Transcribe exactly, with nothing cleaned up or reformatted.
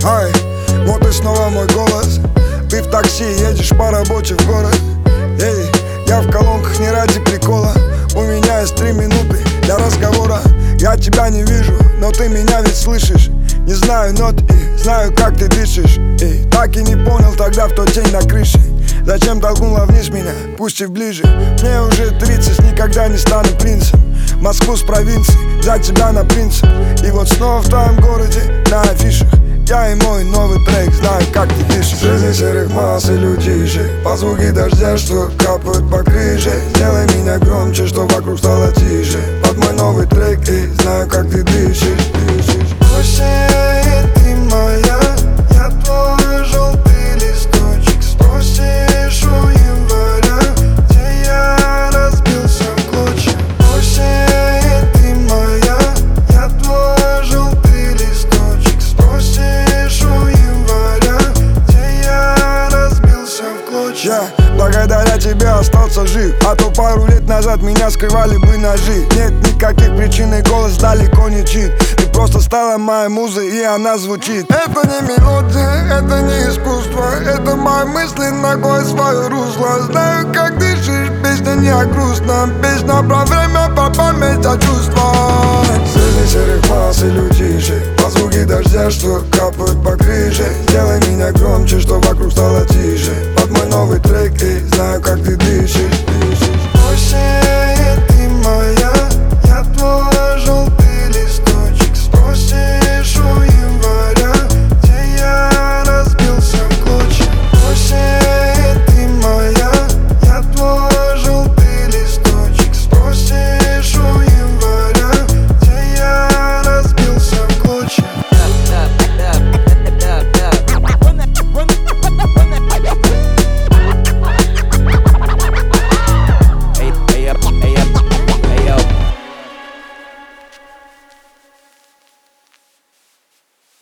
Ай, вот и снова мой голос. Ты в такси едешь по работе в город. Эй, я в колонках не ради прикола. У меня есть три минуты для разговора. Я тебя не вижу, но ты меня ведь слышишь. Не знаю нот и знаю, как ты дышишь. Эй, так и не понял тогда в тот день на крыше. Зачем толкнула вниз меня, пустив ближе. Мне уже тридцать, никогда не стану принцем. Москву с провинции, за тебя на принцип. И вот снова в твоем городе, на афишах. Я и мой новый трек, знаю, как ты дышишь. Среди серых масс и людишек, по звуки дождя, что капают по крыше. Сделай меня громче, что вокруг стало тише. Под мой новый трек, и знаю, как ты дышишь, дышишь. Осень, ты моя, я твой желтый листочек. Спросишь у января, где я разбился в клочья. Осень, ты моя, я твой желтый листочек. Спросишь у января, где я разбился в клочья. Я благодаря тебе остался жив, а то пару лет назад меня скрывали бы ножи. Нет никаких причин, и голос далеко не чит. Ты просто стала моей музой, и она звучит. Это не мелодия, это не искусство. Это мои мысли, ногой свое русло. Знаю, как дышишь, песня не о грустном. Песня про время, по память о чувствах. Среди серых масс и людишек, по звуки дождя, что